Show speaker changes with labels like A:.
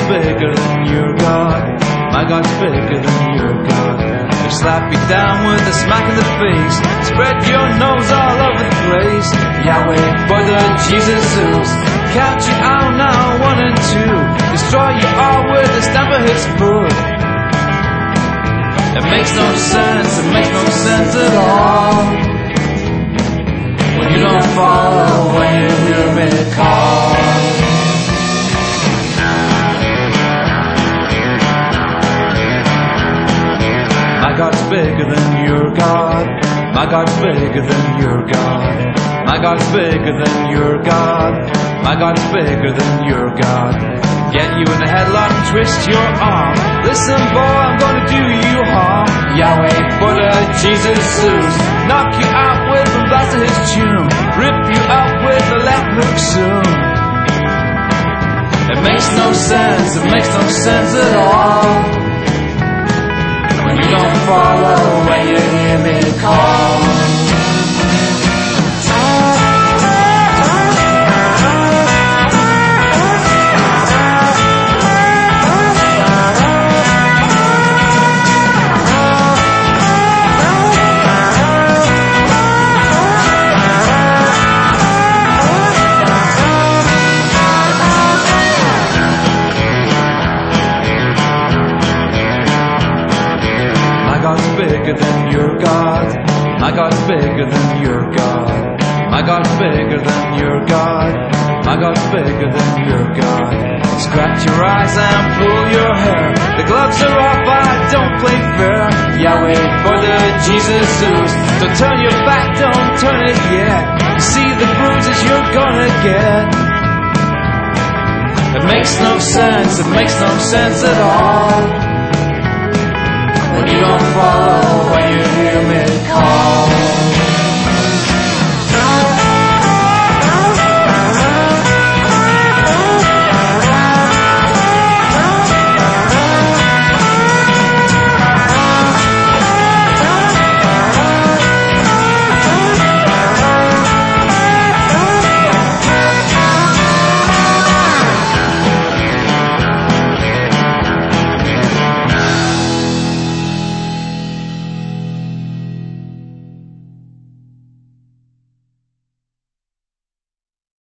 A: bigger than your God. My God's bigger than your God. They slap you down with a smack in the face, spread your nose all over the place. Yahweh, brother, Jesus, Zeus, count you out now, 1 and 2. Destroy you all with the stamp of his foot. It makes no sense, it makes no sense at all. When you don't follow, when you hear me call. My God's bigger than your God. My God's bigger than your God. My God's bigger than your God. My God's bigger than your God. Get you in a headlock and twist your arm. Listen, boy, I'm gonna do you harm. Yahweh, Buddha, Jesus, Zeus, knock you out with a blast of his tune, rip you up with a left hook soon. It makes no sense, it makes no sense at all. When you don't follow, when you hear me call. Bigger than your God. My God's bigger than your God. My God's bigger than your God. My God's bigger than your God. Scratch your eyes and pull your hair. The gloves are off, I don't play fair. Yahweh, Brother, Jesus, Zeus, don't turn your back, don't turn it yet. You see the bruises you're gonna get. It makes no sense, it makes no sense at all. When you don't follow,